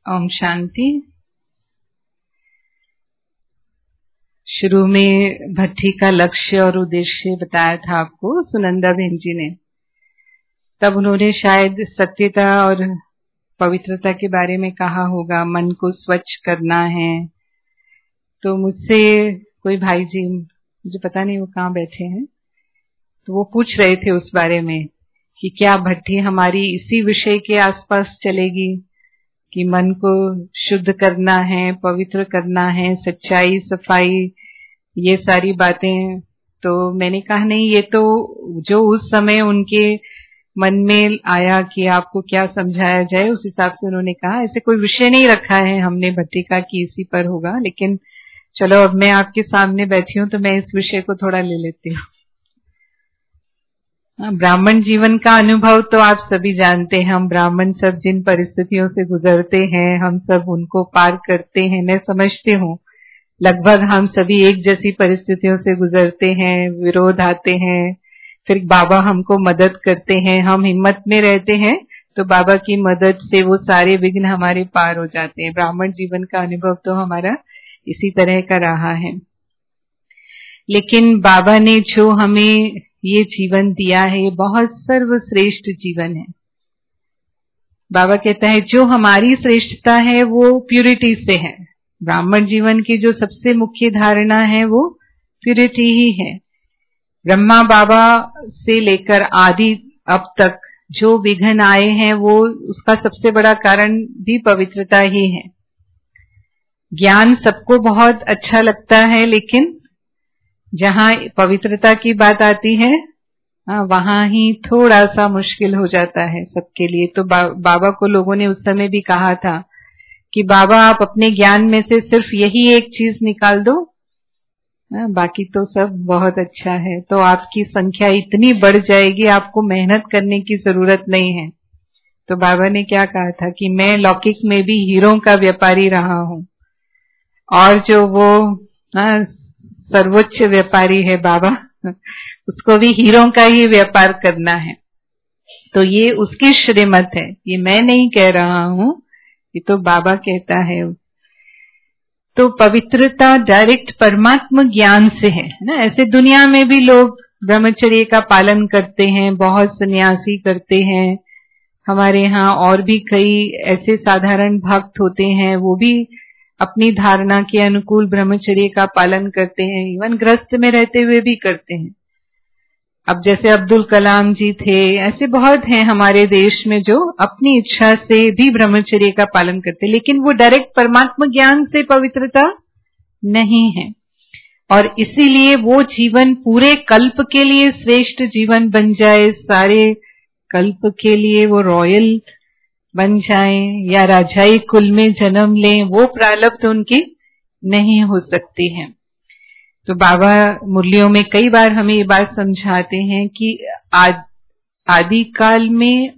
ओम शांति। शुरू में भट्टी का लक्ष्य और उद्देश्य बताया था आपको सुनंदा बहन जी ने। तब उन्होंने शायद सत्यता और पवित्रता के बारे में कहा होगा, मन को स्वच्छ करना है। तो मुझसे कोई भाई जी, मुझे पता नहीं वो कहाँ बैठे हैं, तो वो पूछ रहे थे उस बारे में कि क्या भट्टी हमारी इसी विषय के आसपास चलेगी कि मन को शुद्ध करना है, पवित्र करना है, सच्चाई, सफाई, ये सारी बातें। तो मैंने कहा नहीं, ये तो जो उस समय उनके मन में आया कि आपको क्या समझाया जाए, उस हिसाब से उन्होंने कहा। ऐसे कोई विषय नहीं रखा है हमने भट्टी का कि इसी पर होगा, लेकिन चलो अब मैं आपके सामने बैठी हूं तो मैं इस विषय को थोड़ा ले लेती हूँ। ब्राह्मण जीवन का अनुभव तो आप सभी जानते हैं। हम ब्राह्मण सब जिन परिस्थितियों से गुजरते हैं, हम सब उनको पार करते हैं। मैं समझती हूँ लगभग हम सभी एक जैसी परिस्थितियों से गुजरते हैं। विरोध आते हैं, फिर बाबा हमको मदद करते हैं, हम हिम्मत में रहते हैं तो बाबा की मदद से वो सारे विघ्न हमारे पार हो जाते हैं। ब्राह्मण जीवन का अनुभव तो हमारा इसी तरह का रहा है। लेकिन बाबा ने जो हमें ये जीवन दिया है, ये बहुत सर्वश्रेष्ठ जीवन है। बाबा कहता है जो हमारी श्रेष्ठता है वो प्यूरिटी से है। ब्राह्मण जीवन की जो सबसे मुख्य धारणा है वो प्यूरिटी ही है। ब्रह्मा बाबा से लेकर आदि अब तक जो विघ्न आए हैं वो उसका सबसे बड़ा कारण भी पवित्रता ही है। ज्ञान सबको बहुत अच्छा लगता है, लेकिन जहां पवित्रता की बात आती है वहां ही थोड़ा सा मुश्किल हो जाता है सबके लिए। तो बाबा को लोगों ने उस समय भी कहा था कि बाबा आप अपने ज्ञान में से सिर्फ यही एक चीज निकाल दो, बाकी तो सब बहुत अच्छा है। तो आपकी संख्या इतनी बढ़ जाएगी, आपको मेहनत करने की जरूरत नहीं है। तो बाबा ने क्या कहा था कि मैं लौकिक में भी हीरों का व्यापारी रहा हूं, और जो वो सर्वोच्च व्यापारी है बाबा, उसको भी हीरों का ही व्यापार करना है। तो ये उसकी श्रीमत है, ये मैं नहीं कह रहा हूं, ये तो बाबा कहता है। तो पवित्रता डायरेक्ट परमात्मा ज्ञान से है ना। ऐसे दुनिया में भी लोग ब्रह्मचर्य का पालन करते हैं, बहुत सन्यासी करते हैं। हमारे यहाँ और भी कई ऐसे साधारण भक्त होते हैं, वो भी अपनी धारणा के अनुकूल ब्रह्मचर्य का पालन करते हैं, इवन गृहस्थ में रहते हुए भी करते हैं। अब जैसे अब्दुल कलाम जी थे, ऐसे बहुत हैं हमारे देश में जो अपनी इच्छा से भी ब्रह्मचर्य का पालन करते हैं, लेकिन वो डायरेक्ट परमात्मा ज्ञान से पवित्रता नहीं है। और इसीलिए वो जीवन पूरे कल्प के लिए श्रेष्ठ जीवन बन जाए, सारे कल्प के लिए वो रॉयल बन जाएं या राजाई कुल में जन्म लें, वो प्रारब्ध उनकी नहीं हो सकती है। तो बाबा मुरलियों में कई बार हमें ये बात समझाते हैं कि आदिकाल में,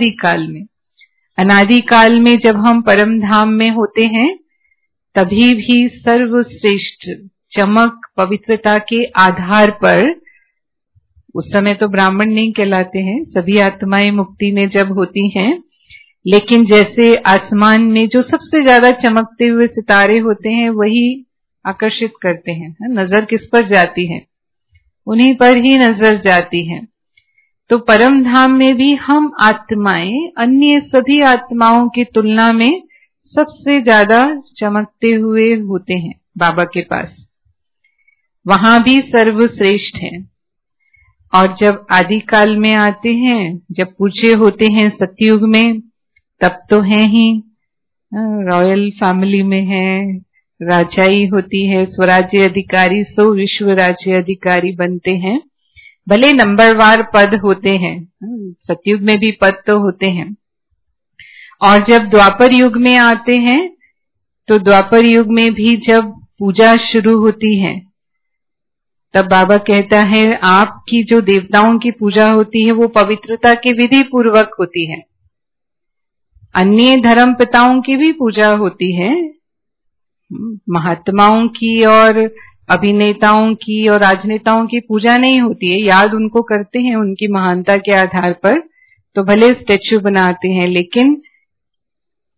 अनादिकाल में जब हम परम धाम में होते हैं तभी भी सर्वश्रेष्ठ चमक पवित्रता के आधार पर, उस समय तो ब्राह्मण नहीं कहलाते हैं, सभी आत्माएं मुक्ति में जब होती हैं, लेकिन जैसे आसमान में जो सबसे ज्यादा चमकते हुए सितारे होते हैं वही आकर्षित करते हैं। नजर किस पर जाती है? उन्हीं पर ही नजर जाती है। तो परम धाम में भी हम आत्माएं अन्य सभी आत्माओं की तुलना में सबसे ज्यादा चमकते हुए होते हैं बाबा के पास, वहां भी सर्वश्रेष्ठ है। और जब आदिकाल में आते हैं, जब पूज्य होते हैं सतयुग में, तब तो है ही रॉयल फैमिली में है, राजाई होती है, स्वराज्य अधिकारी, सो विश्व राज्य अधिकारी बनते हैं। भले नंबरवार पद होते हैं, सतयुग में भी पद तो होते हैं। और जब द्वापर युग में आते हैं तो द्वापर युग में भी जब पूजा शुरू होती है तब बाबा कहता है आपकी जो देवताओं की पूजा होती है वो पवित्रता के विधि पूर्वक होती है। अन्य धर्म पिताओं की भी पूजा होती है, महात्माओं की और अभिनेताओं की और राजनेताओं की पूजा नहीं होती है। याद उनको करते हैं उनकी महानता के आधार पर, तो भले स्टेच्यू बनाते हैं, लेकिन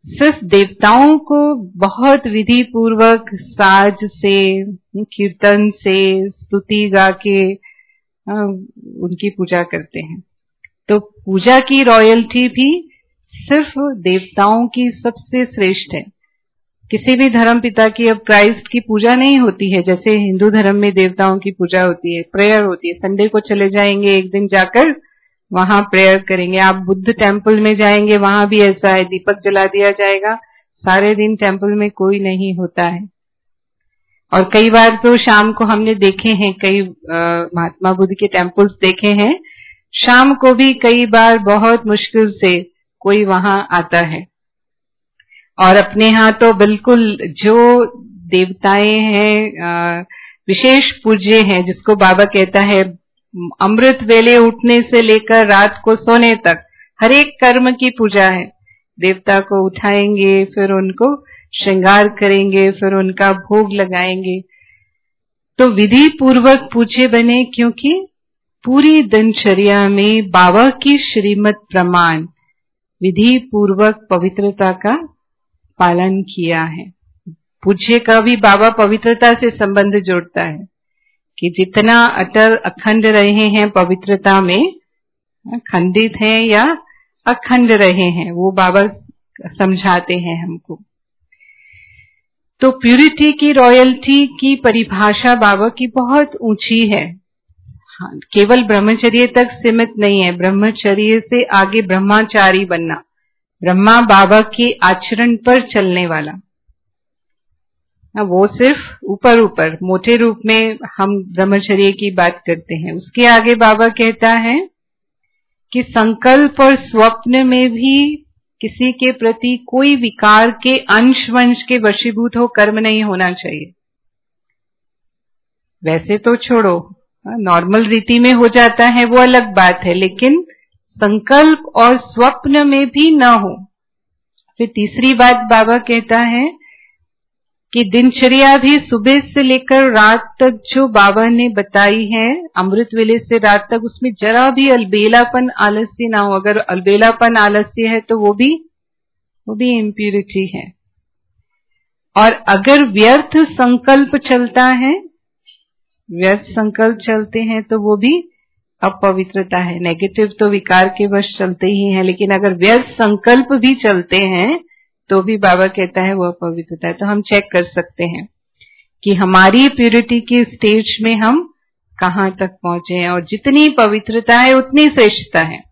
सिर्फ देवताओं को बहुत विधि पूर्वक साज से, कीर्तन से, स्तुति गा के उनकी पूजा करते हैं। तो पूजा की रॉयल्टी भी सिर्फ देवताओं की सबसे श्रेष्ठ है। किसी भी धर्म पिता की अब क्राइस्ट की पूजा नहीं होती है, जैसे हिंदू धर्म में देवताओं की पूजा होती है, प्रेयर होती है। संडे को चले जाएंगे, एक दिन जाकर वहां प्रेयर करेंगे। आप बुद्ध टेम्पल में जाएंगे, वहां भी ऐसा है, दीपक जला दिया जाएगा, सारे दिन टेम्पल में कोई नहीं होता है। और कई बार तो शाम को हमने देखे हैं, कई महात्मा बुद्ध के टेम्पल्स देखे हैं, शाम को भी कई बार बहुत मुश्किल से कोई वहां आता है। और अपने यहाँ तो बिल्कुल जो देवताएं हैं विशेष पूज्य हैं, जिसको बाबा कहता है अमृत वेले उठने से लेकर रात को सोने तक हर एक कर्म की पूजा है। देवता को उठाएंगे, फिर उनको श्रृंगार करेंगे, फिर उनका भोग लगाएंगे। तो विधि पूर्वक पूज्य बने, क्योंकि पूरी दिनचर्या में बाबा की श्रीमत प्रमाण विधि पूर्वक पवित्रता का पालन किया है। पूज्य का भी बाबा पवित्रता से संबंध जोड़ता है कि जितना अटल अखंड रहे हैं पवित्रता में, खंडित हैं या अखंड रहे हैं, वो बाबा समझाते हैं हमको। तो प्यूरिटी की, रॉयल्टी की परिभाषा बाबा की बहुत ऊंची है। केवल ब्रह्मचर्य तक सीमित नहीं है, ब्रह्मचर्य से आगे ब्रह्मचारी बनना, ब्रह्मा बाबा के आचरण पर चलने वाला। वो सिर्फ ऊपर ऊपर मोटे रूप में हम ब्रह्मचर्य की बात करते हैं। उसके आगे बाबा कहता है कि संकल्प और स्वप्न में भी किसी के प्रति कोई विकार के अंश वंश के वशीभूत हो कर्म नहीं होना चाहिए। वैसे तो छोड़ो, नॉर्मल रीति में हो जाता है वो अलग बात है, लेकिन संकल्प और स्वप्न में भी न हो। फिर तीसरी बात बाबा कहता है कि दिनचर्या भी सुबह से लेकर रात तक जो बाबा ने बताई है, अमृत वेले से रात तक, उसमें जरा भी अलबेलापन आलस्य ना हो। अगर अलबेलापन आलस्य है तो वो भी इम्प्यूरिटी है। और अगर व्यर्थ संकल्प चलता है, व्यर्थ संकल्प चलते हैं तो वो भी अपवित्रता है। नेगेटिव तो विकार के वश चलते ही हैं, लेकिन अगर व्यर्थ संकल्प भी चलते हैं तो भी बाबा कहता है वो अपवित्रता है। तो हम चेक कर सकते हैं कि हमारी प्यूरिटी की स्टेज में हम कहां तक पहुंचे हैं, और जितनी पवित्रता है उतनी श्रेष्ठता है।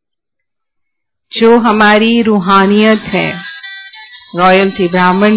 जो हमारी रूहानियत है, रॉयल्टी,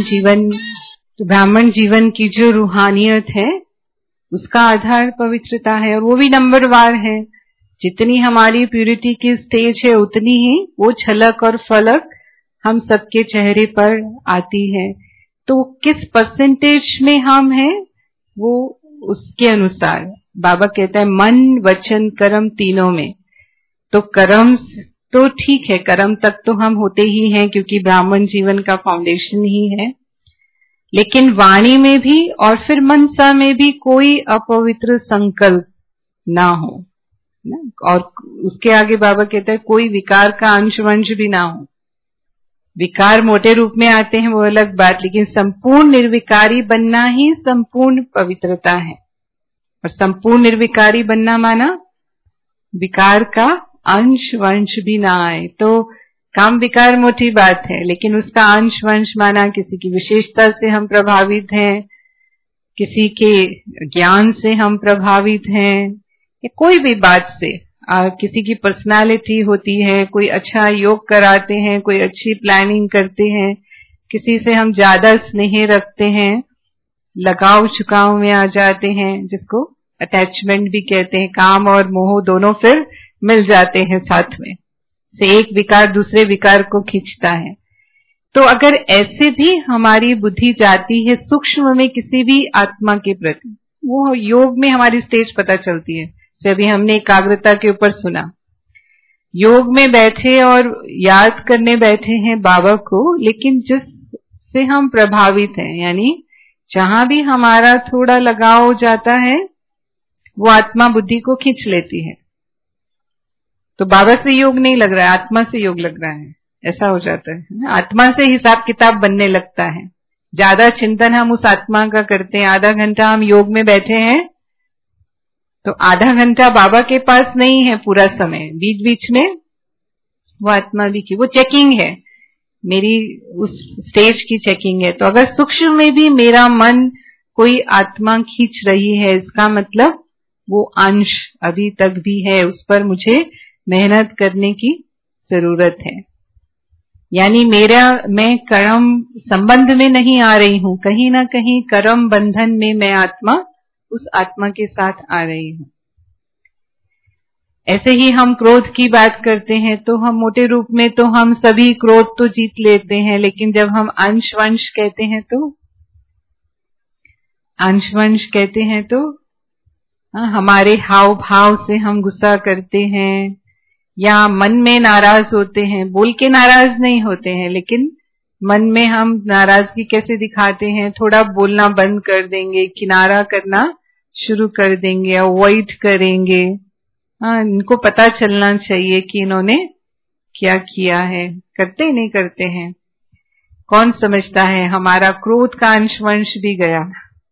ब्राह्मण जीवन की जो रूहानियत है, उसका आधार पवित्रता है, और वो भी नंबर वार है। जितनी हमारी प्यूरिटी की स्टेज है उतनी ही वो छलक और फलक हम सबके चेहरे पर आती है। तो किस परसेंटेज में हम हैं, वो उसके अनुसार बाबा कहता है मन वचन कर्म तीनों में। तो कर्म तो ठीक है, कर्म तक तो हम होते ही हैं, क्योंकि ब्राह्मण जीवन का फाउंडेशन ही है। लेकिन वाणी में भी और फिर मनसा में भी कोई अपवित्र संकल्प ना हो, और उसके आगे बाबा कहता है कोई विकार का अंश वंश भी ना हो। विकार मोटे रूप में आते हैं वो अलग बात, लेकिन संपूर्ण निर्विकारी बनना ही संपूर्ण पवित्रता है। और संपूर्ण निर्विकारी बनना माना विकार का अंश वंश भी ना आए। तो काम विकार मोटी बात है, लेकिन उसका अंश वंश माना किसी की विशेषता से हम प्रभावित हैं, किसी के ज्ञान से हम प्रभावित हैं, या कोई भी बात से, किसी की पर्सनालिटी होती है, कोई अच्छा योग कराते हैं, कोई अच्छी प्लानिंग करते हैं, किसी से हम ज्यादा स्नेह रखते हैं, लगाव झुकाव में आ जाते हैं, जिसको अटैचमेंट भी कहते हैं। काम और मोह दोनों फिर मिल जाते हैं साथ में, से एक विकार दूसरे विकार को खींचता है। तो अगर ऐसे भी हमारी बुद्धि जाती है सूक्ष्म में किसी भी आत्मा के प्रति, वो योग में हमारी स्टेज पता चलती है। से अभी हमने एकाग्रता के ऊपर सुना, योग में बैठे और याद करने बैठे हैं बाबा को, लेकिन जिससे हम प्रभावित हैं, यानी जहां भी हमारा थोड़ा लगाव हो जाता है वो आत्मा बुद्धि को खींच लेती है। तो बाबा से योग नहीं लग रहा है, आत्मा से योग लग रहा है। ऐसा हो जाता है। आत्मा से हिसाब किताब बनने लगता है। ज्यादा चिंतन हम उस आत्मा का करते हैं। आधा घंटा हम योग में बैठे हैं तो आधा घंटा बाबा के पास नहीं है, पूरा समय बीच बीच में वो आत्मा भी की वो चेकिंग है, मेरी उस स्टेज की चेकिंग है। तो अगर सूक्ष्म में भी मेरा मन कोई आत्मा खींच रही है, इसका मतलब वो अंश अभी तक भी है, उस पर मुझे मेहनत करने की जरूरत है। यानी मैं कर्म संबंध में नहीं आ रही हूं, कहीं ना कहीं कर्म बंधन में मैं उस आत्मा के साथ आ रही हूं। ऐसे ही हम क्रोध की बात करते हैं तो हम मोटे रूप में तो हम सभी क्रोध तो जीत लेते हैं, लेकिन जब हम अंश-वंश कहते हैं तो हमारे हाव भाव से हम गुस्सा करते हैं या मन में नाराज होते हैं। बोल के नाराज नहीं होते हैं, लेकिन मन में हम नाराजगी कैसे दिखाते हैं, थोड़ा बोलना बंद कर देंगे, किनारा करना शुरू कर देंगे, अवॉइड करेंगे। इनको पता चलना चाहिए कि इन्होंने क्या किया है। करते नहीं करते हैं। कौन समझता है हमारा क्रोध का अंश-वंश भी गया?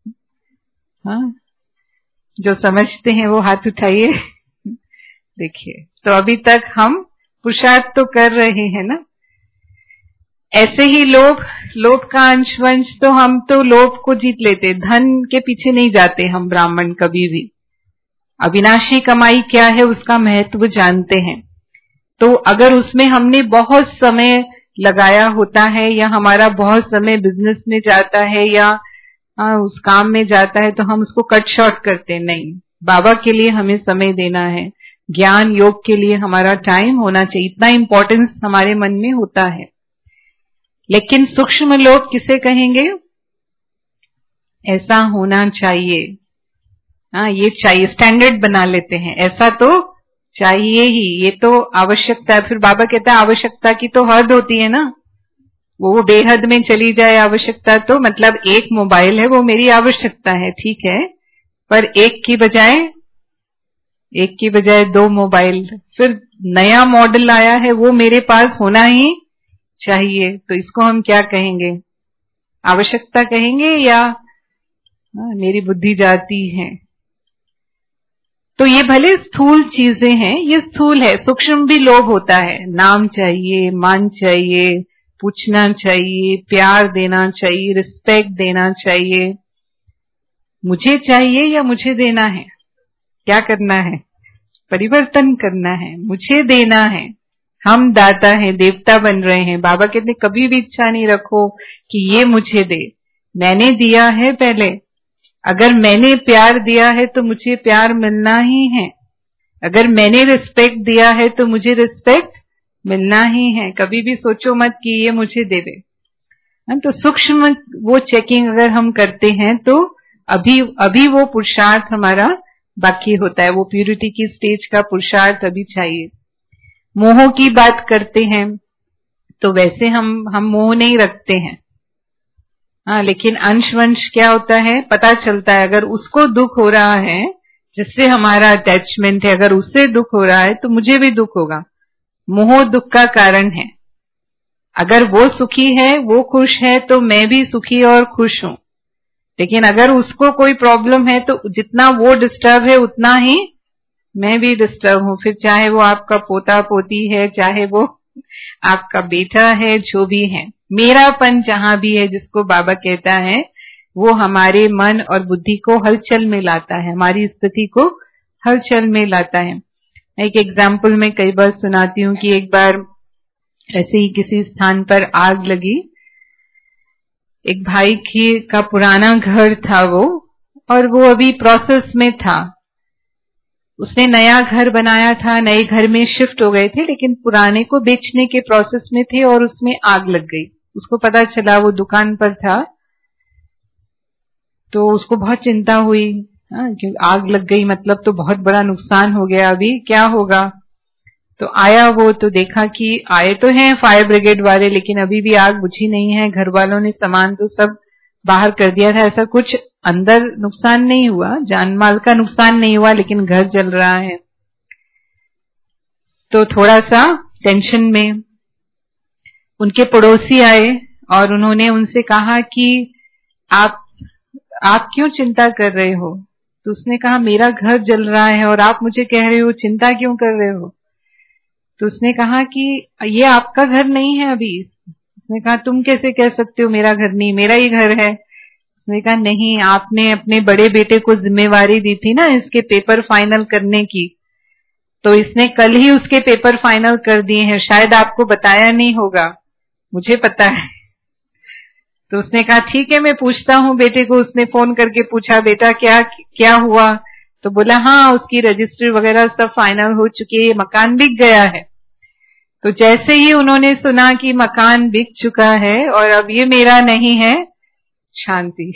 जो समझते हैं वो हाथ उठाइए। देखिए, तो अभी तक हम पुरुषार्थ तो कर रहे हैं ना। ऐसे ही लोभ का अंश-वंश, तो हम तो लोभ को जीत लेते, धन के पीछे नहीं जाते हम ब्राह्मण कभी भी। अविनाशी कमाई क्या है उसका महत्व जानते हैं। तो अगर उसमें हमने बहुत समय लगाया होता है या हमारा बहुत समय बिजनेस में जाता है या उस काम में जाता है, तो हम उसको कट शॉर्ट करते नहीं। बाबा के लिए हमें समय देना है, ज्ञान योग के लिए हमारा टाइम होना चाहिए, इतना इंपॉर्टेंस हमारे मन में होता है। लेकिन सूक्ष्म लोग किसे कहेंगे? ऐसा होना चाहिए। ये चाहिए, स्टैंडर्ड बना लेते हैं, ऐसा तो चाहिए ही, ये तो आवश्यकता है। फिर बाबा कहता है आवश्यकता की तो हद होती है ना, वो बेहद में चली जाए आवश्यकता, तो मतलब एक मोबाइल है वो मेरी आवश्यकता है, ठीक है, पर एक की बजाय 2 मोबाइल, फिर नया मॉडल आया है वो मेरे पास होना ही चाहिए। तो इसको हम क्या कहेंगे? आवश्यकता कहेंगे या मेरी बुद्धि जाती है? तो ये भले स्थूल चीजें हैं, ये स्थूल है। सूक्ष्म भी लोभ होता है, नाम चाहिए, मान चाहिए, पूछना चाहिए, प्यार देना चाहिए, रिस्पेक्ट देना चाहिए। मुझे चाहिए या मुझे देना है? क्या करना है? परिवर्तन करना है, मुझे देना है। हम दाता हैं, देवता बन रहे हैं। बाबा कहते कभी भी इच्छा नहीं रखो कि ये मुझे दे, मैंने दिया है पहले। अगर मैंने प्यार दिया है तो मुझे प्यार मिलना ही है, अगर मैंने रिस्पेक्ट दिया है तो मुझे रिस्पेक्ट मिलना ही है। कभी भी सोचो मत कि ये मुझे दे दे। तो सूक्ष्म वो चेकिंग अगर हम करते हैं तो अभी वो पुरुषार्थ हमारा बाकी होता है, वो प्यूरिटी की स्टेज का पुरुषार्थ अभी चाहिए। मोह की बात करते हैं तो वैसे हम मोह नहीं रखते हैं, लेकिन अंश-वंश क्या होता है पता चलता है। अगर उसको दुख हो रहा है जिससे हमारा अटैचमेंट है, अगर उससे दुख हो रहा है तो मुझे भी दुख होगा। मोह दुख का कारण है। अगर वो सुखी है, वो खुश है, तो मैं भी सुखी और खुश हूं। लेकिन अगर उसको कोई प्रॉब्लम है तो जितना वो डिस्टर्ब है उतना ही मैं भी डिस्टर्ब हूं। फिर चाहे वो आपका पोता पोती है, चाहे वो आपका बेटा है, जो भी है, मेरापन जहां भी है, जिसको बाबा कहता है, वो हमारे मन और बुद्धि को हलचल में लाता है, हमारी स्थिति को हलचल में लाता है। एक एग्जाम्पल मैं कई बार सुनाती हूँ कि एक बार ऐसे ही किसी स्थान पर आग लगी। एक भाई का पुराना घर था वो, और वो अभी प्रोसेस में था। उसने नया घर बनाया था, नए घर में शिफ्ट हो गए थे, लेकिन पुराने को बेचने के प्रोसेस में थे और उसमें आग लग गई। उसको पता चला, वो दुकान पर था, तो उसको बहुत चिंता हुई। क्योंकि आग लग गई मतलब तो बहुत बड़ा नुकसान हो गया, अभी क्या होगा। तो आया वो, तो देखा कि आए तो हैं फायर ब्रिगेड वाले, लेकिन अभी भी आग बुझी नहीं है। घर वालों ने सामान तो सब बाहर कर दिया था, ऐसा कुछ अंदर नुकसान नहीं हुआ, जान माल का नुकसान नहीं हुआ, लेकिन घर जल रहा है। तो थोड़ा सा टेंशन में, उनके पड़ोसी आए और उन्होंने उनसे कहा कि आप क्यों चिंता कर रहे हो? तो उसने कहा मेरा घर जल रहा है और आप मुझे कह रहे हो चिंता क्यों कर रहे हो? तो उसने कहा कि ये आपका घर नहीं है अभी। उसने कहा तुम कैसे कह सकते हो मेरा घर नहीं, मेरा ही घर है। उसने कहा नहीं, आपने अपने बड़े बेटे को जिम्मेवारी दी थी ना इसके पेपर फाइनल करने की, तो इसने कल ही उसके पेपर फाइनल कर दिए हैं, शायद आपको बताया नहीं होगा, मुझे पता है। तो उसने कहा ठीक है मैं पूछता हूँ बेटे को। उसने फोन करके पूछा बेटा क्या हुआ? तो बोला हाँ उसकी रजिस्ट्री वगैरह सब फाइनल हो चुकी है, मकान बिक गया है। तो जैसे ही उन्होंने सुना कि मकान बिक चुका है और अब ये मेरा नहीं है, शांति।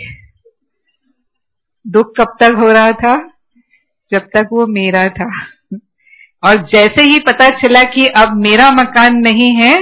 दुख कब तक हो रहा था? जब तक वो मेरा था। और जैसे ही पता चला कि अब मेरा मकान नहीं है,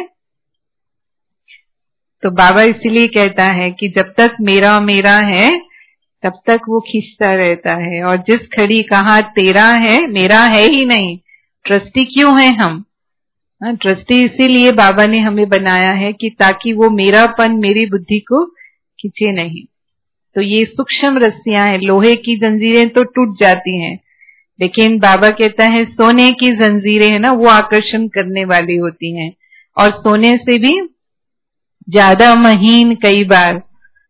तो बाबा इसीलिए कहता है कि जब तक मेरा मेरा है तब तक वो खींचता रहता है, और जिस घड़ी कहा तेरा है मेरा है ही नहीं। ट्रस्टी क्यों है हम? ट्रस्टी इसीलिए बाबा ने हमें बनाया है कि ताकि वो मेरापन मेरी बुद्धि को खींचे नहीं। तो ये सूक्ष्म रस्सियां हैं, लोहे की जंजीरें तो टूट जाती हैं, लेकिन बाबा कहता है सोने की जंजीरें है ना वो आकर्षण करने वाली होती हैं, और सोने से भी ज्यादा महीन कई बार।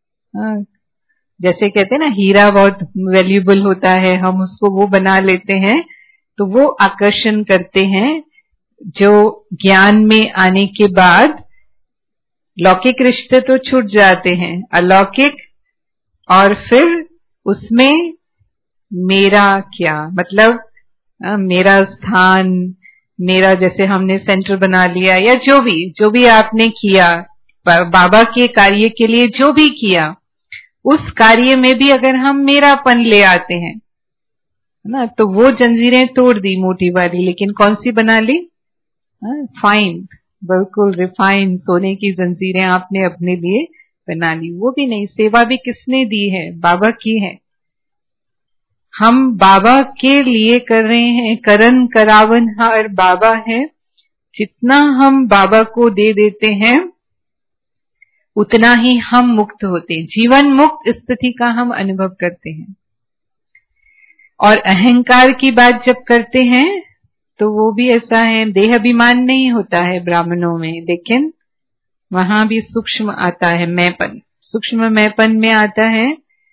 जैसे कहते हैं ना हीरा बहुत वैल्यूएबल होता है, हम उसको वो बना लेते हैं, तो वो आकर्षण करते हैं। जो ज्ञान में आने के बाद लौकिक रिश्ते तो छूट जाते हैं, अलौकिक, और फिर उसमें मेरा क्या मतलब, मेरा स्थान, मेरा जैसे हमने सेंटर बना लिया, या जो भी आपने किया बाबा के कार्य के लिए, जो भी किया उस कार्य में भी अगर हम मेरापन ले आते हैं ना, तो वो जंजीरें तोड़ दी मोटी वाली, लेकिन कौन सी बना ली? फाइन, बिल्कुल रिफाइन सोने की जंजीरें आपने अपने लिए बना ली। वो भी नहीं, सेवा भी किसने दी है? बाबा की है। हम बाबा के लिए कर रहे हैं, करन करावन हार बाबा है। जितना हम बाबा को दे देते हैं उतना ही हम मुक्त होते हैं, जीवन मुक्त स्थिति का हम अनुभव करते हैं। और अहंकार की बात जब करते हैं तो वो भी ऐसा है, देह अभिमान नहीं होता है ब्राह्मणों में, लेकिन वहां भी सूक्ष्म आता है मैंपन। सूक्ष्म मैंपन में आता है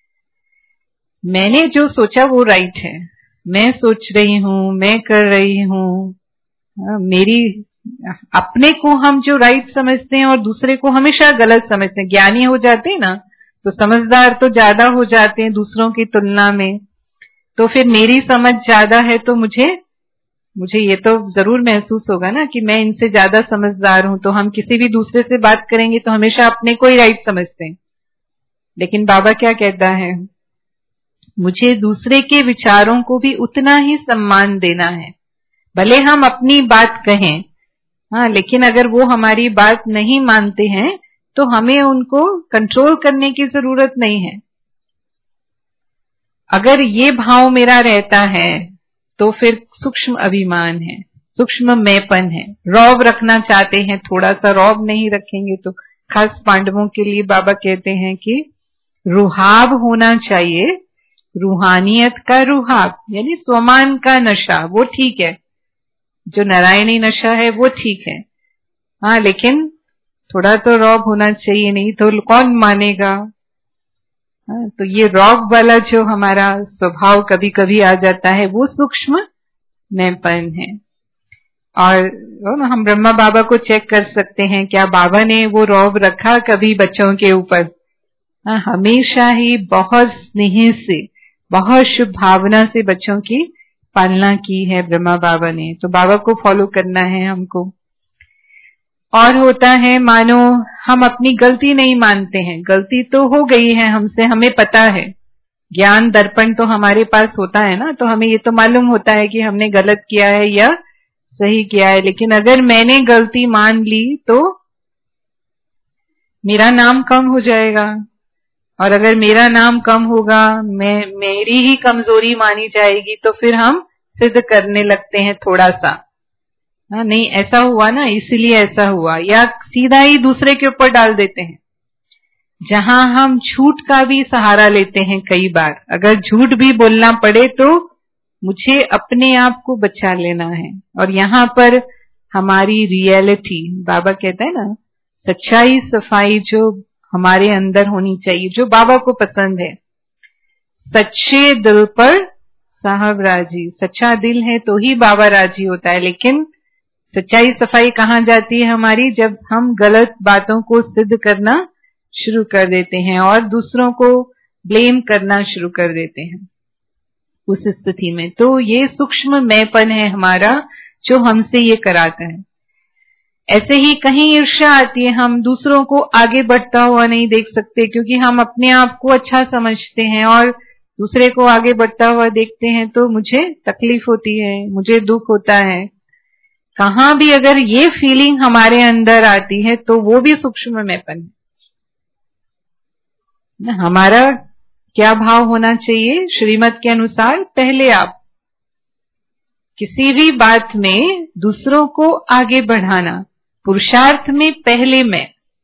मैंने जो सोचा वो राइट है, मैं सोच रही हूं, मैं कर रही हूं, मेरी अपने को हम जो राइट समझते हैं और दूसरे को हमेशा गलत समझते हैं। ज्ञानी हो जाते हैं ना तो समझदार तो ज्यादा हो जाते हैं दूसरों की तुलना में, तो फिर मेरी समझ ज्यादा है तो मुझे ये तो जरूर महसूस होगा ना कि मैं इनसे ज्यादा समझदार हूं, तो हम किसी भी दूसरे से बात करेंगे तो हमेशा अपने को ही राइट समझते हैं। लेकिन बाबा क्या कहता है, मुझे दूसरे के विचारों को भी उतना ही सम्मान देना है, भले हम अपनी बात कहें, हाँ, लेकिन अगर वो हमारी बात नहीं मानते हैं तो हमें उनको कंट्रोल करने की जरूरत नहीं है। अगर ये भाव मेरा रहता है तो फिर सूक्ष्म अभिमान है, सूक्ष्म मैंपन है। रौब रखना चाहते हैं, थोड़ा सा रौब नहीं रखेंगे तो, खास पांडवों के लिए बाबा कहते हैं कि रुहाब होना चाहिए, रूहानियत का रुहाब यानी स्वमान का नशा, वो ठीक है, जो नारायणी नशा है वो ठीक है, हाँ, लेकिन थोड़ा तो रौब होना चाहिए, नहीं तो कौन मानेगा। हाँ, तो ये रौब वाला जो हमारा स्वभाव कभी कभी आ जाता है वो सूक्ष्म मैंपन है। और हम ब्रह्मा बाबा को चेक कर सकते हैं, क्या बाबा ने वो रौब रखा कभी बच्चों के ऊपर? हाँ, हमेशा ही बहुत स्नेह से, बहुत शुभ भावना से बच्चों की पालना की है ब्रह्मा बाबा ने, तो बाबा को फॉलो करना है हमको। और होता है मानो हम अपनी गलती नहीं मानते हैं, गलती तो हो गई है हमसे, हमें पता है, ज्ञान दर्पण तो हमारे पास होता है ना, तो हमें ये तो मालूम होता है कि हमने गलत किया है या सही किया है। लेकिन अगर मैंने गलती मान ली तो मेरा नाम कम हो जाएगा, और अगर मेरा नाम कम होगा, मेरी ही कमजोरी मानी जाएगी, तो फिर हम सिद्ध करने लगते हैं थोड़ा सा, हाँ नहीं ऐसा हुआ ना इसीलिए ऐसा हुआ, या सीधा ही दूसरे के ऊपर डाल देते हैं, जहां हम झूठ का भी सहारा लेते हैं। कई बार अगर झूठ भी बोलना पड़े तो मुझे अपने आप को बचा लेना है। और यहाँ पर हमारी रियलिटी, बाबा कहता है ना, सच्चाई सफाई जो हमारे अंदर होनी चाहिए, जो बाबा को पसंद है। सच्चे दिल पर साहब राजी, सच्चा दिल है तो ही बाबा राजी होता है। लेकिन सच्चाई सफाई कहाँ जाती है हमारी? जब हम गलत बातों को सिद्ध करना शुरू कर देते हैं और दूसरों को ब्लेम करना शुरू कर देते हैं। उस स्थिति में तो ये सूक्ष्म मैंपन है हमारा जो हमसे ये कराता है। ऐसे ही कहीं ईर्ष्या आती है, हम दूसरों को आगे बढ़ता हुआ नहीं देख सकते क्योंकि हम अपने आप को अच्छा समझते हैं और दूसरे को आगे बढ़ता हुआ देखते हैं तो मुझे तकलीफ होती है, मुझे दुख होता है। कहां भी अगर ये फीलिंग हमारे अंदर आती है तो वो भी सूक्ष्म मैंपन है। हमारा क्या भाव होना चाहिए श्रीमत के अनुसार? पहले आप किसी भी बात में दूसरों को आगे बढ़ाना, पुरुषार्थ में पहले मैं,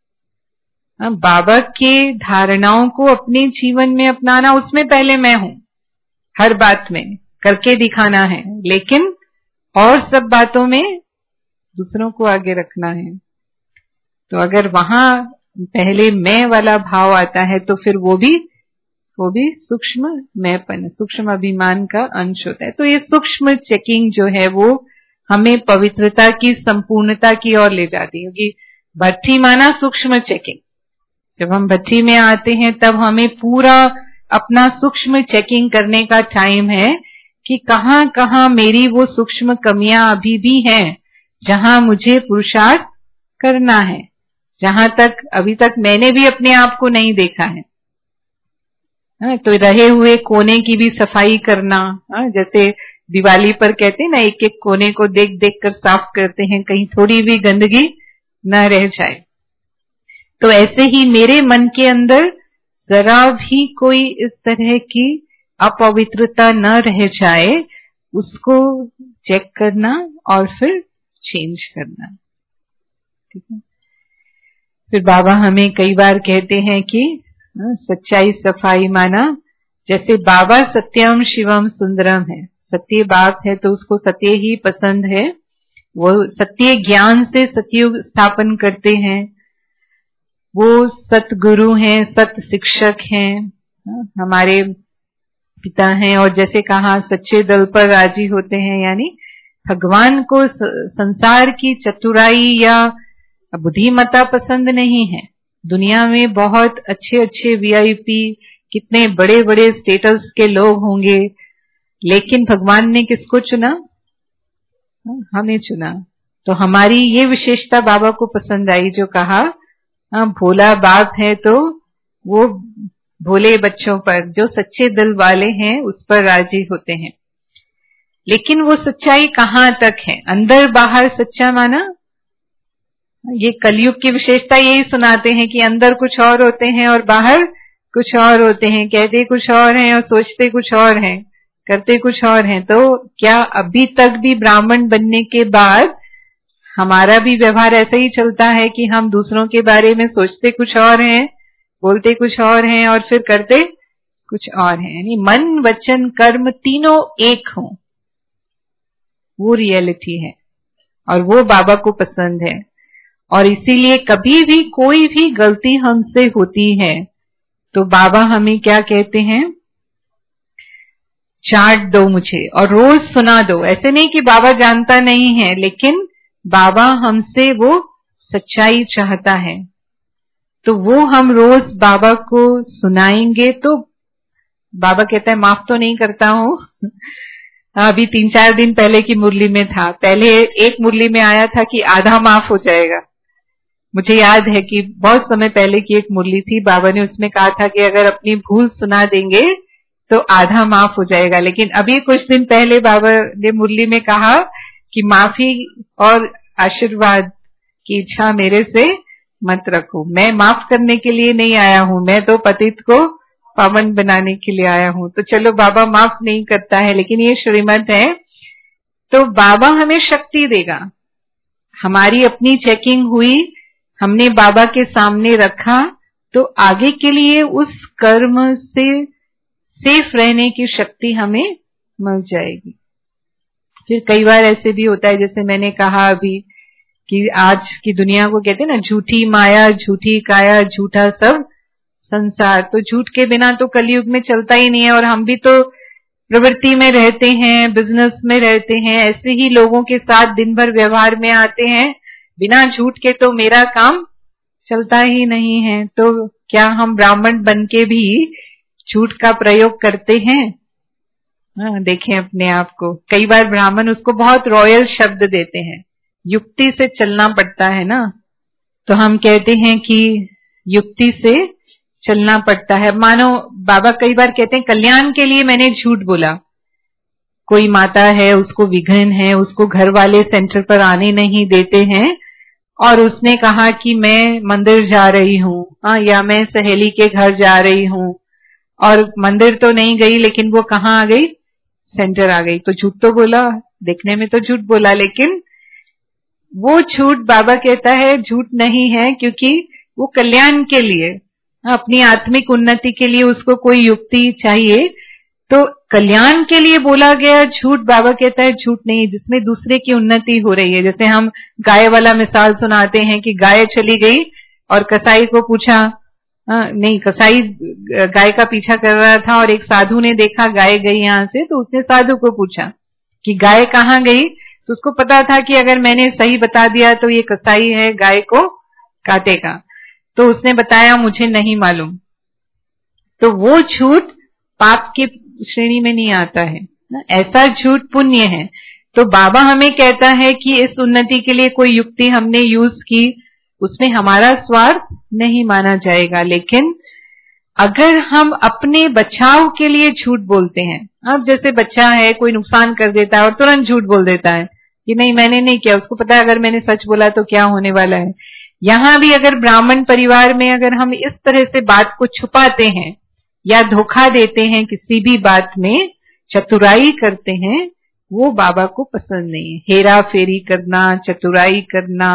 बाबा के धारणाओं को अपने जीवन में अपनाना, उसमें पहले मैं हूं। हर बात में करके दिखाना है, लेकिन और सब बातों में दूसरों को आगे रखना है। तो अगर वहां पहले मैं वाला भाव आता है तो फिर वो भी सूक्ष्म मैंपन, सूक्ष्म अभिमान का अंश होता है। तो ये सूक्ष्म चेकिंग जो है वो हमें पवित्रता की संपूर्णता की ओर ले जाती है। क्योंकि भट्ठी माना सूक्ष्म चेकिंग, जब हम भट्ठी में आते हैं तब हमें पूरा अपना सूक्ष्म चेकिंग करने का टाइम है कि कहां कहां मेरी वो सूक्ष्म कमियां अभी भी हैं, जहां मुझे पुरुषार्थ करना है, जहां तक अभी तक मैंने भी अपने आप को नहीं देखा है। तो रहे हुए कोने की भी सफाई करना, जैसे दिवाली पर कहते हैं ना, एक एक कोने को देख देख कर साफ करते हैं, कहीं थोड़ी भी गंदगी न रह जाए। तो ऐसे ही मेरे मन के अंदर जरा भी कोई इस तरह की अपवित्रता न रह जाए, उसको चेक करना और फिर चेंज करना। ठीक है। फिर बाबा हमें कई बार कहते हैं कि सच्चाई सफाई माना जैसे बाबा सत्यम शिवम सुंदरम है। सत्य बाप है तो उसको सत्य ही पसंद है, वो सत्य ज्ञान से सतयुग स्थापन करते हैं। वो सतगुरु हैं, सत शिक्षक हैं, हमारे पिता हैं। और जैसे कहा सच्चे दल पर राजी होते हैं, यानी भगवान को संसार की चतुराई या बुद्धिमत्ता पसंद नहीं है। दुनिया में बहुत अच्छे अच्छे वीआईपी, कितने बड़े बड़े स्टेटस के लोग होंगे, लेकिन भगवान ने किसको चुना? हमें चुना। तो हमारी ये विशेषता बाबा को पसंद आई, जो कहा भोला बाप है तो वो भोले बच्चों पर, जो सच्चे दिल वाले हैं उस पर राजी होते हैं। लेकिन वो सच्चाई कहां तक है? अंदर बाहर सच्चा माना, ये कलयुग की विशेषता यही सुनाते हैं कि अंदर कुछ और होते हैं और बाहर कुछ और होते हैं, कहते कुछ और हैं और सोचते कुछ और हैं, करते कुछ और हैं। तो क्या अभी तक भी ब्राह्मण बनने के बाद हमारा भी व्यवहार ऐसा ही चलता है कि हम दूसरों के बारे में सोचते कुछ और हैं, बोलते कुछ और हैं और फिर करते कुछ और हैं? यानी मन वचन कर्म तीनों एक हों, वो रियलिटी है और वो बाबा को पसंद है। और इसीलिए कभी भी कोई भी गलती हमसे होती है तो बाबा हमें क्या कहते हैं? चाट दो मुझे और रोज सुना दो। ऐसे नहीं कि बाबा जानता नहीं है, लेकिन बाबा हमसे वो सच्चाई चाहता है, तो वो हम रोज बाबा को सुनाएंगे। तो बाबा कहता है माफ तो नहीं करता हूं। अभी 3-4 दिन पहले की मुरली में था, पहले एक मुरली में आया था कि आधा माफ हो जाएगा। मुझे याद है कि बहुत समय पहले की एक मुरली थी, बाबा ने उसमें कहा था कि अगर अपनी भूल सुना देंगे तो आधा माफ हो जाएगा। लेकिन अभी कुछ दिन पहले बाबा ने मुरली में कहा कि माफी और आशीर्वाद की इच्छा मेरे से मत रखो, मैं माफ करने के लिए नहीं आया हूं, मैं तो पतित को पावन बनाने के लिए आया हूं। तो चलो बाबा माफ नहीं करता है, लेकिन ये श्रीमत है, तो बाबा हमें शक्ति देगा। हमारी अपनी चेकिंग हुई, हमने बाबा के सामने रखा, तो आगे के लिए उस कर्म से सेफ रहने की शक्ति हमें मिल जाएगी। फिर कई बार ऐसे भी होता है, जैसे मैंने कहा अभी कि आज की दुनिया को कहते हैं ना, झूठी माया, झूठी काया, झूठा सब संसार। तो झूठ के बिना तो कलयुग में चलता ही नहीं है। और हम भी तो प्रवृत्ति में रहते हैं, बिजनेस में रहते हैं, ऐसे ही लोगों के साथ दिन भर व्यवहार में आते हैं। बिना झूठ के तो मेरा काम चलता ही नहीं है। तो क्या हम ब्राह्मण बन के भी झूठ का प्रयोग करते हैं? देखें अपने आप को। कई बार ब्राह्मण उसको बहुत रॉयल शब्द देते हैं, युक्ति से चलना पड़ता है ना। तो हम कहते हैं कि युक्ति से चलना पड़ता है। मानो बाबा कई बार कहते हैं कल्याण के लिए मैंने झूठ बोला। कोई माता है, उसको विघ्न है, उसको घर वाले सेंटर पर आने नहीं देते हैं, और उसने कहा कि मैं मंदिर जा रही हूँ, या मैं सहेली के घर जा रही हूँ, और मंदिर तो नहीं गई, लेकिन वो कहाँ आ गई? सेंटर आ गई। तो झूठ तो बोला, देखने में तो झूठ बोला, लेकिन वो झूठ बाबा कहता है झूठ नहीं है, क्योंकि वो कल्याण के लिए, अपनी आत्मिक उन्नति के लिए उसको कोई युक्ति चाहिए। तो कल्याण के लिए बोला गया झूठ बाबा कहता है झूठ नहीं, जिसमें दूसरे की उन्नति हो रही है। जैसे हम गाय वाला मिसाल सुनाते हैं कि गाय चली गई और कसाई को पूछा, नहीं, कसाई गाय का पीछा कर रहा था और एक साधु ने देखा गाय गई यहां से, तो उसने साधु को पूछा कि गाय कहाँ गई। तो उसको पता था कि अगर मैंने सही बता दिया तो ये कसाई है, गाय को काटेगा। तो उसने बताया मुझे नहीं मालूम। तो वो झूठ पाप की श्रेणी में नहीं आता है, ऐसा झूठ पुण्य है। तो बाबा हमें कहता है कि इस उन्नति के लिए कोई युक्ति हमने यूज की, उसमें हमारा स्वार्थ नहीं माना जाएगा। लेकिन अगर हम अपने बचाव के लिए झूठ बोलते हैं, अब जैसे बच्चा है, कोई नुकसान कर देता है और तुरंत झूठ बोल देता है कि नहीं मैंने नहीं किया, उसको पता है अगर मैंने सच बोला तो क्या होने वाला है। यहां भी अगर ब्राह्मण परिवार में अगर हम इस तरह से बात को छुपाते हैं या धोखा देते हैं, किसी भी बात में चतुराई करते हैं, वो बाबा को पसंद नहीं है। हेरा फेरी करना, चतुराई करना,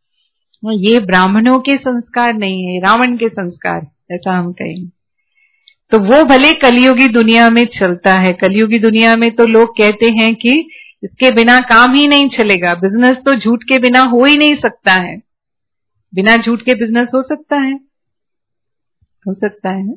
ये ब्राह्मणों के संस्कार नहीं है, रावण के संस्कार, ऐसा हम कहेंगे। तो वो भले कलयुगी दुनिया में चलता है। कलयुगी दुनिया में तो लोग कहते हैं कि इसके बिना काम ही नहीं चलेगा, बिजनेस तो झूठ के बिना हो ही नहीं सकता है। बिना झूठ के बिजनेस हो सकता है? हो सकता है।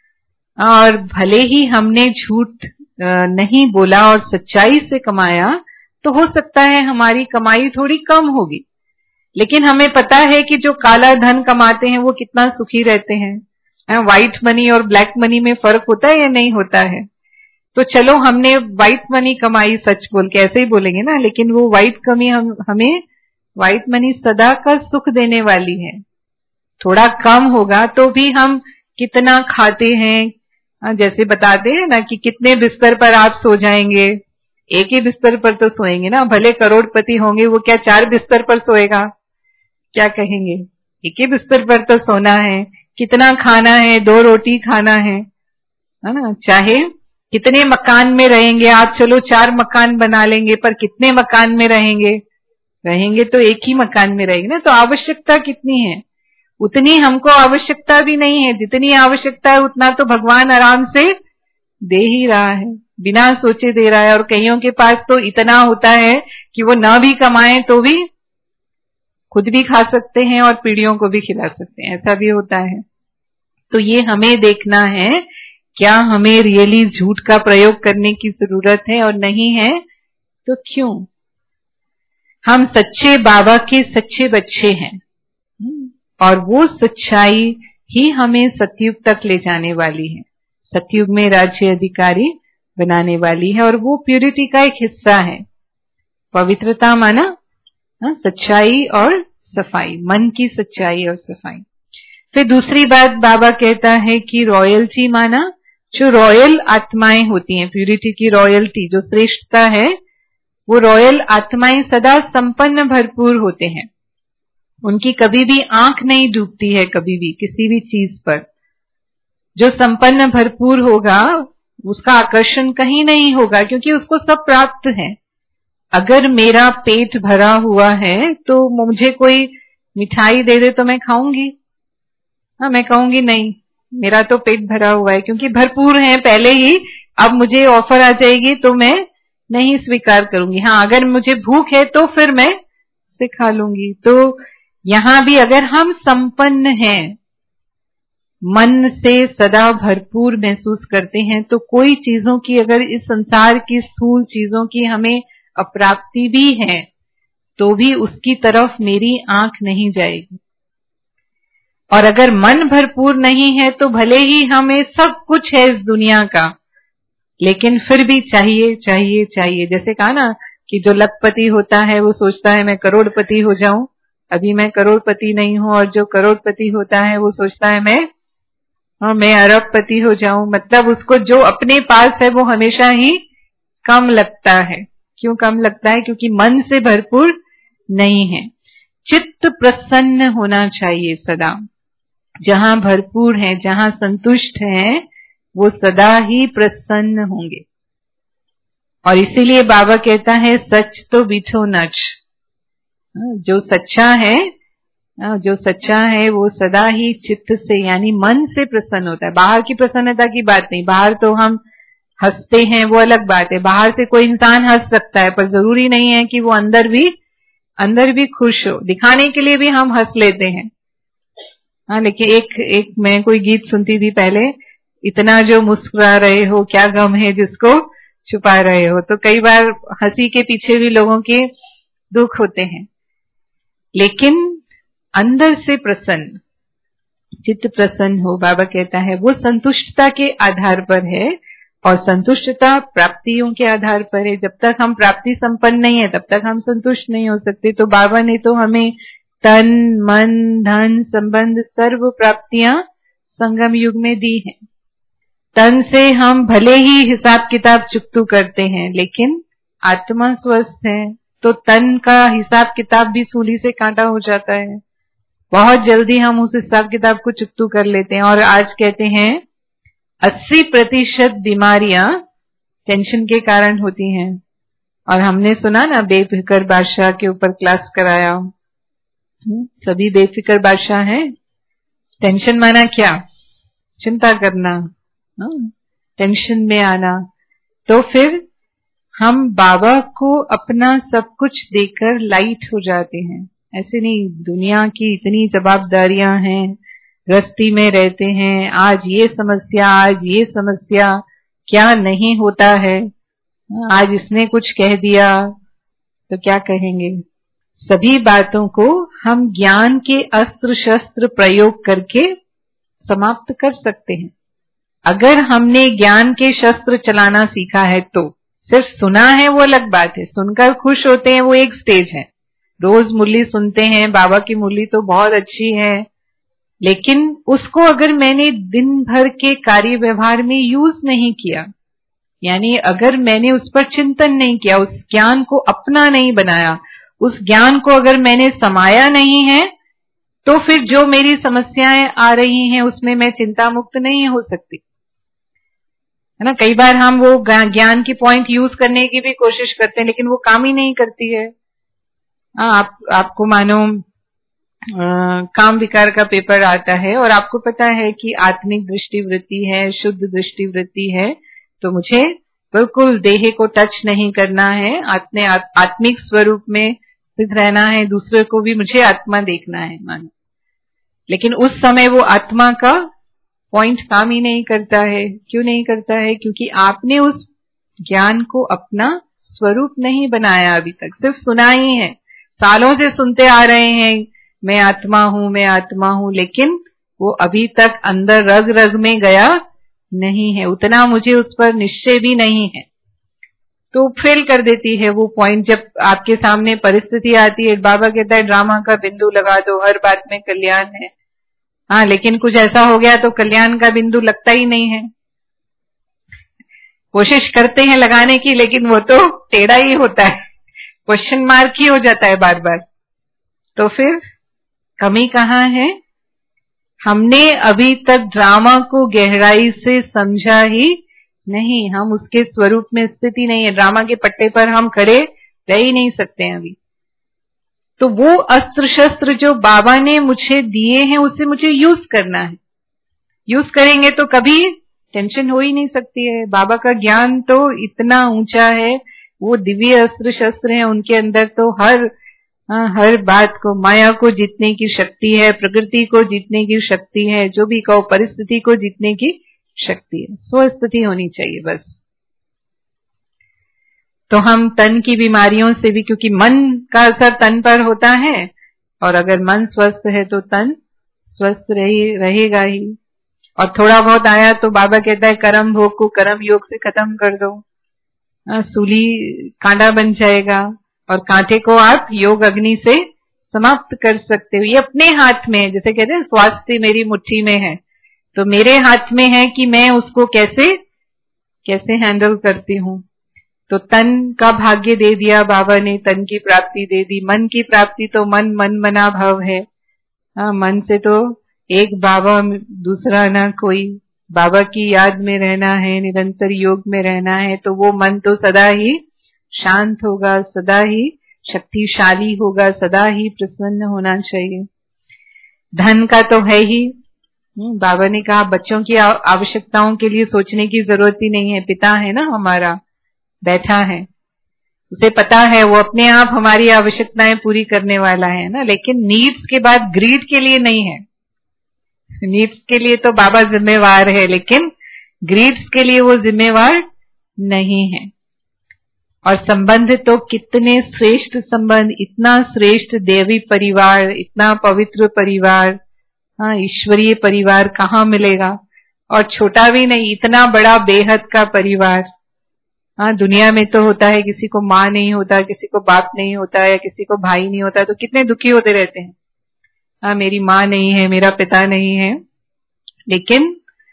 और भले ही हमने झूठ नहीं बोला और सच्चाई से कमाया, तो हो सकता है हमारी कमाई थोड़ी कम होगी, लेकिन हमें पता है कि जो काला धन कमाते हैं वो कितना सुखी रहते हैं। व्हाइट मनी और ब्लैक मनी में फर्क होता है या नहीं होता है? तो चलो हमने व्हाइट मनी कमाई, सच बोल के ऐसे ही बोलेंगे ना, लेकिन वो व्हाइट कमी हमें व्हाइट मनी सदा का सुख देने वाली है। थोड़ा कम होगा तो भी हम कितना खाते हैं, जैसे बताते हैं ना कि कितने बिस्तर पर आप सो जाएंगे, एक ही बिस्तर पर तो सोएंगे ना। भले करोड़पति होंगे, वो क्या 4 बिस्तर पर सोएगा? क्या कहेंगे? एक ही बिस्तर पर तो सोना है। कितना खाना है? 2 रोटी खाना है ना। चाहे कितने मकान में रहेंगे आप, चलो 4 मकान बना लेंगे, पर कितने मकान में रहेंगे? रहेंगे तो एक ही मकान में रहेंगे ना। तो आवश्यकता कितनी है? उतनी हमको आवश्यकता भी नहीं है। जितनी आवश्यकता है उतना तो भगवान आराम से दे ही रहा है, बिना सोचे दे रहा है। और कईयों के पास तो इतना होता है कि वो ना भी कमाएं तो भी खुद भी खा सकते हैं और पीढ़ियों को भी खिला सकते हैं, ऐसा भी होता है। तो ये हमें देखना है, क्या हमें रियली झूठ का प्रयोग करने की जरूरत है, और नहीं है तो क्यों? हम सच्चे बाबा के सच्चे बच्चे हैं, और वो सच्चाई ही हमें सतयुग तक ले जाने वाली है, सतयुग में राज्य अधिकारी बनाने वाली है। और वो प्यूरिटी का एक हिस्सा है। पवित्रता माना सच्चाई और सफाई, मन की सच्चाई और सफाई। फिर दूसरी बात बाबा कहता है कि रॉयल्टी माना जो रॉयल आत्माएं होती हैं, प्यूरिटी की रॉयल्टी जो श्रेष्ठता है, वो रॉयल आत्माएं सदा संपन्न भरपूर होते हैं। उनकी कभी भी आंख नहीं डूबती है, कभी भी किसी भी चीज पर। जो संपन्न भरपूर होगा उसका आकर्षण कहीं नहीं होगा, क्योंकि उसको सब प्राप्त है। अगर मेरा पेट भरा हुआ है तो मुझे कोई मिठाई दे दे तो मैं खाऊंगी? हाँ, मैं कहूंगी नहीं, मेरा तो पेट भरा हुआ है, क्योंकि भरपूर है पहले ही, अब मुझे ऑफर आ जाएगी तो मैं नहीं स्वीकार करूंगी। हाँ, अगर मुझे भूख है तो फिर मैं उसे खा लूंगी। तो यहां भी अगर हम संपन्न हैं, मन से सदा भरपूर महसूस करते हैं, तो कोई चीजों की, अगर इस संसार की स्थूल चीजों की हमें अप्राप्ति भी है तो भी उसकी तरफ मेरी आंख नहीं जाएगी। और अगर मन भरपूर नहीं है तो भले ही हमें सब कुछ है इस दुनिया का, लेकिन फिर भी चाहिए चाहिए चाहिए। जैसे कहा ना कि जो लखपति होता है वो सोचता है मैं करोड़पति हो जाऊं, अभी मैं करोड़पति नहीं हूं। और जो करोड़पति होता है वो सोचता है मैं अरबपति हो जाऊं। मतलब उसको जो अपने पास है वो हमेशा ही कम लगता है। क्यों कम लगता है? क्योंकि मन से भरपूर नहीं है। चित्त प्रसन्न होना चाहिए सदा। जहां भरपूर है, जहां संतुष्ट है, वो सदा ही प्रसन्न होंगे। और इसीलिए बाबा कहता है सच तो बिठो नच। जो सच्चा है वो सदा ही चित्त से यानी मन से प्रसन्न होता है। बाहर की प्रसन्नता की बात नहीं, बाहर तो हम हंसते हैं वो अलग बात है, बाहर से कोई इंसान हंस सकता है, पर जरूरी नहीं है कि वो अंदर भी खुश हो। दिखाने के लिए भी हम हंस लेते हैं। हाँ, लेकिन एक मैं कोई गीत सुनती थी पहले, इतना जो मुस्कुरा रहे हो क्या गम है जिसको छुपा रहे हो। तो कई बार हंसी के पीछे भी लोगों के दुख होते हैं, लेकिन अंदर से प्रसन्न, चित्त प्रसन्न हो, बाबा कहता है वो संतुष्टता के आधार पर है। और संतुष्टता प्राप्तियों के आधार पर है। जब तक हम प्राप्ति संपन्न नहीं है तब तक हम संतुष्ट नहीं हो सकते। तो बाबा ने तो हमें तन मन धन संबंध सर्व प्राप्तियां संगम युग में दी हैं। तन से हम भले ही हिसाब किताब चुकतू करते हैं, लेकिन आत्मा स्वस्थ है तो तन का हिसाब किताब भी सूली से कांटा हो जाता है। बहुत जल्दी हम उस हिसाब किताब को चुकतू कर लेते हैं। और आज कहते हैं 80% बीमारियां टेंशन के कारण होती हैं। और हमने सुना ना बेफिक्र बादशाह के ऊपर क्लास कराया। सभी बेफिक्र बादशाह हैं। टेंशन माना क्या? चिंता करना, टेंशन में आना। तो फिर हम बाबा को अपना सब कुछ देकर लाइट हो जाते हैं। ऐसे नहीं, दुनिया की इतनी जवाबदारियां हैं, गृहस्थी में रहते हैं, आज ये समस्या, क्या नहीं होता है। आज इसने कुछ कह दिया तो क्या कहेंगे। सभी बातों को हम ज्ञान के अस्त्र शस्त्र प्रयोग करके समाप्त कर सकते हैं। अगर हमने ज्ञान के शस्त्र चलाना सीखा है तो। सिर्फ सुना है वो अलग बात है, सुनकर खुश होते हैं वो एक स्टेज है। रोज मुरली सुनते हैं, बाबा की मुरली तो बहुत अच्छी है, लेकिन उसको अगर मैंने दिन भर के कार्य व्यवहार में यूज नहीं किया, यानी अगर मैंने उस पर चिंतन नहीं किया, उस ज्ञान को अपना नहीं बनाया, उस ज्ञान को अगर मैंने समाया नहीं है, तो फिर जो मेरी समस्याएं आ रही हैं उसमें मैं चिंता मुक्त नहीं हो सकती, है ना। कई बार हम वो ज्ञान की पॉइंट यूज करने की भी कोशिश करते हैं, लेकिन वो काम ही नहीं करती है। आपको मानो काम विकार का पेपर आता है और आपको पता है कि आत्मिक दृष्टिवृत्ति है, शुद्ध दृष्टिवृत्ति है, तो मुझे बिल्कुल देह को टच नहीं करना है, अपने आत्मिक स्वरूप में स्थित रहना है, दूसरे को भी मुझे आत्मा देखना है मानो। लेकिन उस समय वो आत्मा का पॉइंट काम ही नहीं करता है। क्यों नहीं करता है? क्योंकि आपने उस ज्ञान को अपना स्वरूप नहीं बनाया अभी तक, सिर्फ सुना ही है। सालों से सुनते आ रहे हैं मैं आत्मा हूं, लेकिन वो अभी तक अंदर रग रग में गया नहीं है, उतना मुझे उस पर निश्चय भी नहीं है। तो फेल कर देती है वो पॉइंट। जब आपके सामने परिस्थिति आती है, बाबा कहता है ड्रामा का बिंदु लगा दो, हर बात में कल्याण है। हाँ, लेकिन कुछ ऐसा हो गया तो कल्याण का बिंदु लगता ही नहीं है। कोशिश करते हैं लगाने की, लेकिन वो तो टेढ़ा ही होता है, क्वेश्चन मार्क ही हो जाता है बार बार। तो फिर कमी कहाँ है? हमने अभी तक ड्रामा को गहराई से समझा ही नहीं, हम उसके स्वरूप में स्थिति नहीं है। ड्रामा के पट्टे पर हम खड़े रह ही नहीं सकते हैं अभी। तो वो अस्त्र शस्त्र जो बाबा ने मुझे दिए हैं उसे मुझे यूज करना है। यूज करेंगे तो कभी टेंशन हो ही नहीं सकती है। बाबा का ज्ञान तो इतना ऊंचा है, वो दिव्य अस्त्र शस्त्र हैं, उनके अंदर तो हर बात को, माया को जीतने की शक्ति है, प्रकृति को जीतने की शक्ति है, जो भी कहो परिस्थिति को जीतने की शक्ति है। स्वस्थिति होनी चाहिए बस। तो हम तन की बीमारियों से भी, क्योंकि मन का असर तन पर होता है, और अगर मन स्वस्थ है तो तन स्वस्थ रहेगा ही। और थोड़ा बहुत आया तो बाबा कहता है कर्म भोग को कर्म योग से खत्म कर दो, सूली कांटा बन जाएगा, और कांटे को आप योग अग्नि से समाप्त कर सकते हो। ये अपने हाथ में है। जैसे कहते हैं स्वास्थ्य मेरी मुट्ठी में है, तो मेरे हाथ में है कि मैं उसको कैसे हैंडल करती हूँ। तो तन का भाग्य दे दिया बाबा ने, तन की प्राप्ति दे दी। मन की प्राप्ति तो मन मना भव है। मन से तो एक बाबा, दूसरा ना कोई। बाबा की याद में रहना है, निरंतर योग में रहना है, तो वो मन तो सदा ही शांत होगा, सदा ही शक्तिशाली होगा, सदा ही प्रसन्न होना चाहिए। धन का तो है ही। बाबा ने कहा बच्चों की आवश्यकताओं के लिए सोचने की जरूरत ही नहीं है। पिता है ना हमारा, बैठा है, उसे पता है वो अपने आप हमारी आवश्यकताएं पूरी करने वाला है ना। लेकिन नीड्स के बाद ग्रीड के लिए नहीं है। नीड्स के लिए तो बाबा जिम्मेवार है, लेकिन ग्रीड्स के लिए वो जिम्मेवार नहीं है। और संबंध तो कितने श्रेष्ठ संबंध, इतना श्रेष्ठ देवी परिवार, इतना पवित्र परिवार, ईश्वरीय परिवार कहाँ मिलेगा। और छोटा भी नहीं, इतना बड़ा बेहद का परिवार। दुनिया में तो होता है किसी को माँ नहीं होता, किसी को बाप नहीं होता, या किसी को भाई नहीं होता, तो कितने दुखी होते रहते हैं। मेरी माँ नहीं है, मेरा पिता नहीं है। लेकिन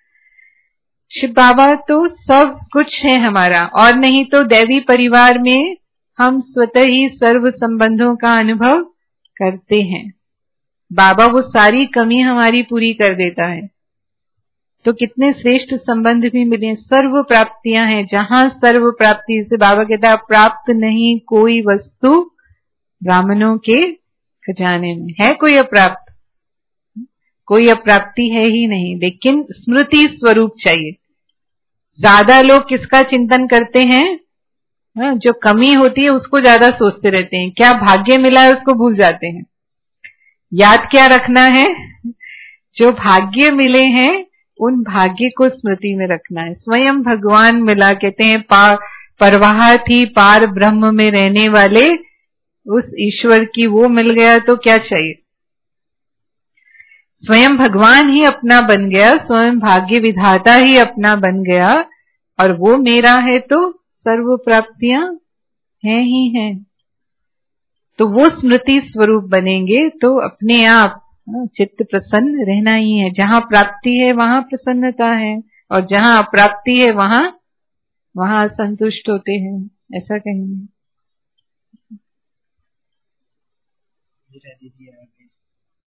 शिव बाबा तो सब कुछ है हमारा। और नहीं तो दैवी परिवार में हम स्वतः ही सर्व संबंधों का अनुभव करते हैं। बाबा वो सारी कमी हमारी पूरी कर देता है। तो कितने श्रेष्ठ संबंध भी मिले, सर्व प्राप्तियां हैं। जहां सर्व प्राप्ति से बाबा कहता है प्राप्त नहीं कोई वस्तु ब्राह्मणों के खजाने में। है कोई अप्राप्त? कोई अप्राप्ति है ही नहीं। लेकिन स्मृति स्वरूप चाहिए। ज्यादा लोग किसका चिंतन करते हैं? जो कमी होती है उसको ज्यादा सोचते रहते हैं। क्या भाग्य मिला है उसको भूल जाते हैं। याद क्या रखना है? जो भाग्य मिले हैं उन भाग्य को स्मृति में रखना है। स्वयं भगवान मिला, कहते हैं परवाह थी पार ब्रह्म में रहने वाले उस ईश्वर की, वो मिल गया तो क्या चाहिए। स्वयं भगवान ही अपना बन गया, स्वयं भाग्य विधाता ही अपना बन गया, और वो मेरा है तो सर्व प्राप्तियां हैं ही हैं। तो वो स्मृति स्वरूप बनेंगे तो अपने आप चित्त प्रसन्न रहना ही है। जहां प्राप्ति है वहां प्रसन्नता है, और जहां अप्राप्ति है वहां संतुष्ट होते हैं, ऐसा कहेंगे।